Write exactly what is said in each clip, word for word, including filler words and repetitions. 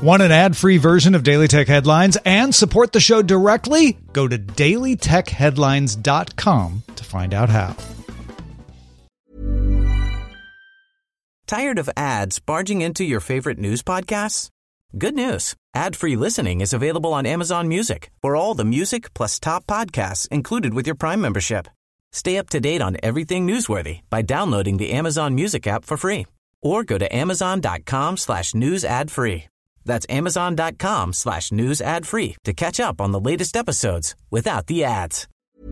Want an ad-free version of Daily Tech Headlines and support the show directly? Go to daily tech headlines dot com to find out how. Tired of ads barging into your favorite news podcasts? Good news. Ad-free listening is available on Amazon Music for all the music plus top podcasts included with your Prime membership. Stay up to date on everything newsworthy by downloading the Amazon Music app for free or go to amazon.com slash news ad free. That's amazon.com slash news ad free to catch up on the latest episodes without the ads.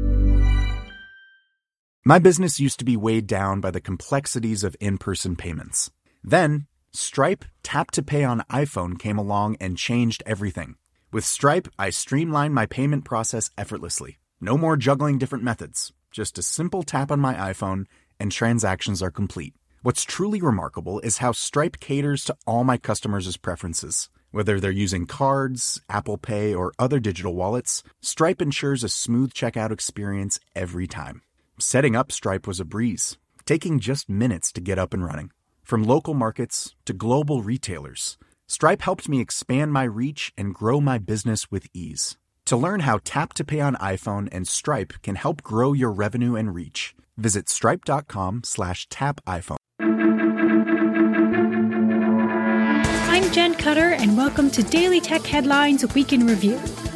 My business used to be weighed down by the complexities of in-person payments. Then, Stripe Tap to Pay on iPhone came along and changed everything. With Stripe, I streamlined my payment process effortlessly. No more juggling different methods. Just a simple tap on my iPhone and transactions are complete. What's truly remarkable is how Stripe caters to all my customers' preferences. Whether they're using cards, Apple Pay, or other digital wallets, Stripe ensures a smooth checkout experience every time. Setting up Stripe was a breeze, taking just minutes to get up and running. From local markets to global retailers, Stripe helped me expand my reach and grow my business with ease. To learn how Tap to Pay on iPhone and Stripe can help grow your revenue and reach, visit stripe.com slash tap iPhone. I'm Jen Cutter, and welcome to Daily Tech Headlines Week in Review.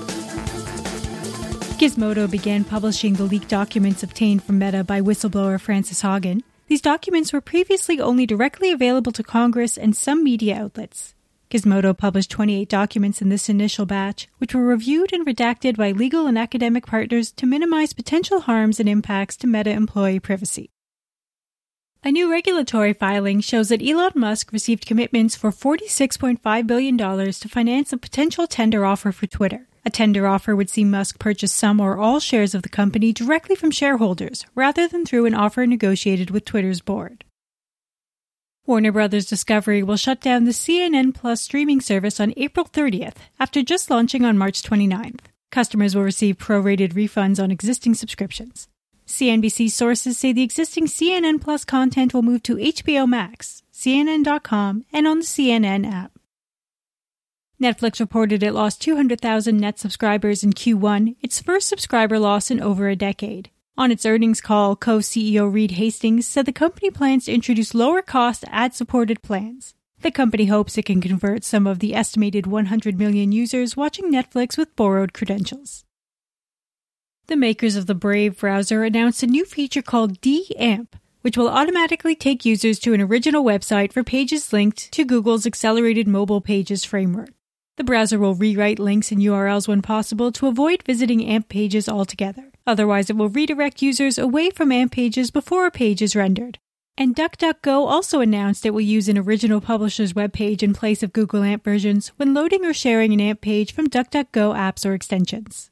Gizmodo began publishing the leaked documents obtained from Meta by whistleblower Frances Haugen. These documents were previously only directly available to Congress and some media outlets. Gizmodo published twenty-eight documents in this initial batch, which were reviewed and redacted by legal and academic partners to minimize potential harms and impacts to Meta employee privacy. A new regulatory filing shows that Elon Musk received commitments for forty-six point five billion dollars to finance a potential tender offer for Twitter. A tender offer would see Musk purchase some or all shares of the company directly from shareholders, rather than through an offer negotiated with Twitter's board. Warner Brothers Discovery will shut down the C N N Plus streaming service on April thirtieth, after just launching on March twenty-ninth. Customers will receive prorated refunds on existing subscriptions. C N B C sources say the existing C N N Plus content will move to H B O Max, C N N dot com, and on the C N N app. Netflix reported it lost two hundred thousand net subscribers in Q one, its first subscriber loss in over a decade. On its earnings call, co-C E O Reed Hastings said the company plans to introduce lower-cost ad-supported plans. The company hopes it can convert some of the estimated one hundred million users watching Netflix with borrowed credentials. The makers of the Brave browser announced a new feature called D AMP, which will automatically take users to an original website for pages linked to Google's Accelerated Mobile Pages framework. The browser will rewrite links and U R Ls when possible to avoid visiting A M P pages altogether. Otherwise, it will redirect users away from A M P pages before a page is rendered. And DuckDuckGo also announced it will use an original publisher's web page in place of Google A M P versions when loading or sharing an A M P page from DuckDuckGo apps or extensions.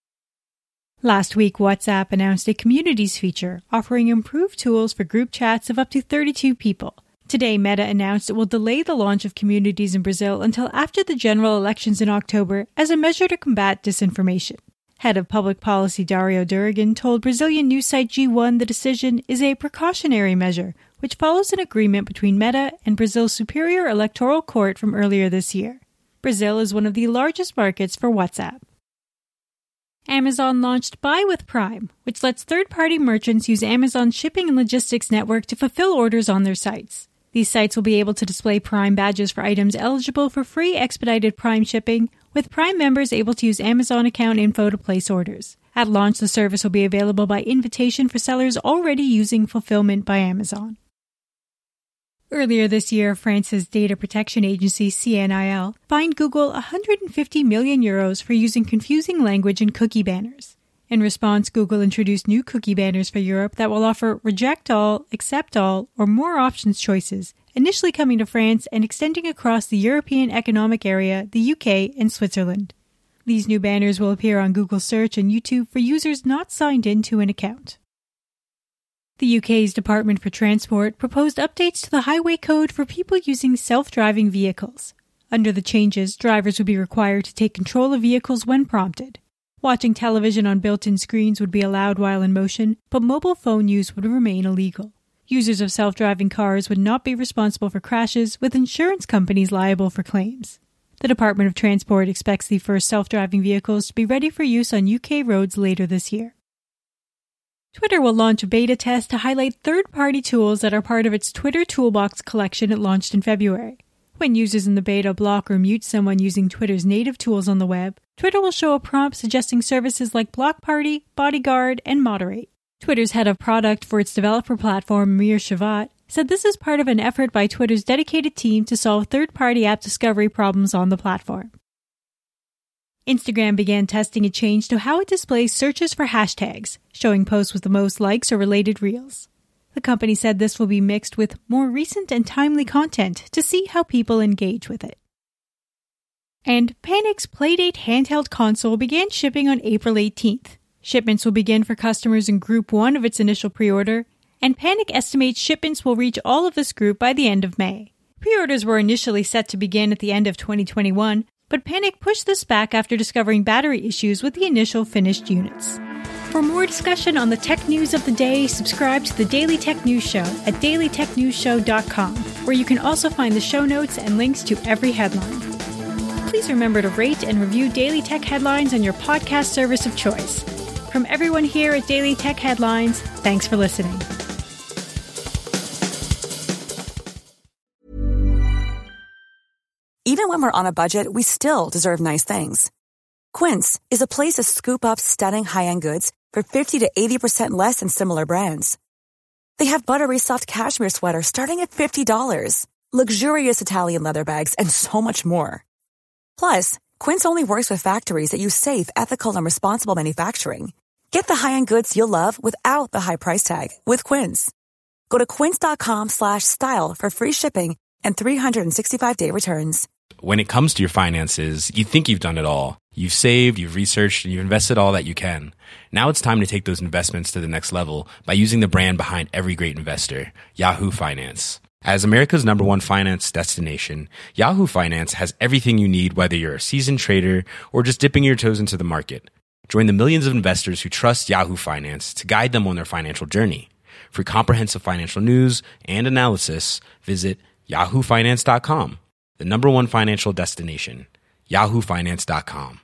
Last week, WhatsApp announced a Communities feature, offering improved tools for group chats of up to thirty-two people. Today, Meta announced it will delay the launch of Communities in Brazil until after the general elections in October as a measure to combat disinformation. Head of Public Policy Dario Durigan told Brazilian news site G one the decision is a precautionary measure, which follows an agreement between Meta and Brazil's Superior Electoral Court from earlier this year. Brazil is one of the largest markets for WhatsApp. Amazon launched Buy with Prime, which lets third-party merchants use Amazon's shipping and logistics network to fulfill orders on their sites. These sites will be able to display Prime badges for items eligible for free expedited Prime shipping, with Prime members able to use Amazon account info to place orders. At launch, the service will be available by invitation for sellers already using Fulfillment by Amazon. Earlier this year, France's data protection agency, C N I L, fined Google one hundred fifty million euros for using confusing language in cookie banners. In response, Google introduced new cookie banners for Europe that will offer reject all, accept all, or more options choices, initially coming to France and extending across the European Economic Area, the U K, and Switzerland. These new banners will appear on Google Search and YouTube for users not signed into an account. The U K's Department for Transport proposed updates to the highway code for people using self-driving vehicles. Under the changes, drivers would be required to take control of vehicles when prompted. Watching television on built-in screens would be allowed while in motion, but mobile phone use would remain illegal. Users of self-driving cars would not be responsible for crashes, with insurance companies liable for claims. The Department of Transport expects the first self-driving vehicles to be ready for use on U K roads later this year. Twitter will launch a beta test to highlight third-party tools that are part of its Twitter Toolbox collection it launched in February. When users in the beta block or mute someone using Twitter's native tools on the web, Twitter will show a prompt suggesting services like Block Party, Bodyguard, and Moderate. Twitter's head of product for its developer platform, Mir Shavat, said this is part of an effort by Twitter's dedicated team to solve third-party app discovery problems on the platform. Instagram began testing a change to how it displays searches for hashtags, showing posts with the most likes or related reels. The company said this will be mixed with more recent and timely content to see how people engage with it. And Panic's Playdate handheld console began shipping on April eighteenth. Shipments will begin for customers in Group one of its initial pre-order, and Panic estimates shipments will reach all of this group by the end of May. Pre-orders were initially set to begin at the end of twenty twenty-one, but Panic pushed this back after discovering battery issues with the initial finished units. For more discussion on the tech news of the day, subscribe to the Daily Tech News Show at daily tech news show dot com, where you can also find the show notes and links to every headline. Please remember to rate and review Daily Tech Headlines on your podcast service of choice. From everyone here at Daily Tech Headlines, thanks for listening. Even when we're on a budget, we still deserve nice things. Quince is a place to scoop up stunning high-end goods for fifty to eighty percent less than similar brands. They have buttery soft cashmere sweaters starting at fifty dollars, luxurious Italian leather bags, and so much more. Plus, Quince only works with factories that use safe, ethical, and responsible manufacturing. Get the high-end goods you'll love without the high price tag with Quince. Go to quince.com slash style for free shipping and three sixty-five day returns. When it comes to your finances, you think you've done it all. You've saved, you've researched, and you've invested all that you can. Now it's time to take those investments to the next level by using the brand behind every great investor, Yahoo Finance. As America's number one finance destination, Yahoo Finance has everything you need, whether you're a seasoned trader or just dipping your toes into the market. Join the millions of investors who trust Yahoo Finance to guide them on their financial journey. For comprehensive financial news and analysis, visit yahoo finance dot com, the number one financial destination, yahoo finance dot com.